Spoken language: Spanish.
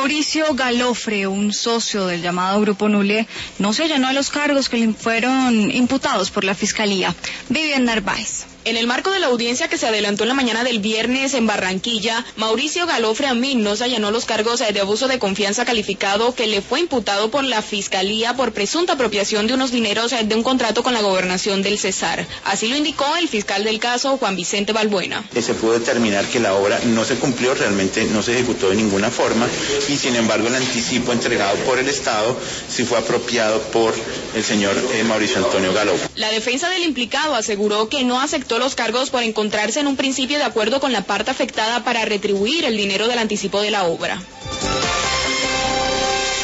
Mauricio Galofre, un socio del llamado Grupo Nule, no se allanó a los cargos que le fueron imputados por la Fiscalía. Vivian Narváez. En el marco de la audiencia que se adelantó en la mañana del viernes en Barranquilla, Mauricio Galofre Amin no se allanó los cargos de abuso de confianza calificado que le fue imputado por la Fiscalía por presunta apropiación de unos dineros de un contrato con la gobernación del Cesar. Así lo indicó el fiscal del caso, Juan Vicente Balbuena. Se pudo determinar que la obra no se cumplió, realmente no se ejecutó de ninguna forma, y sin embargo el anticipo entregado por el Estado sí fue apropiado por el señor Mauricio Antonio Galofre. La defensa del implicado aseguró que no aceptó los cargos por encontrarse en un principio de acuerdo con la parte afectada para retribuir el dinero del anticipo de la obra.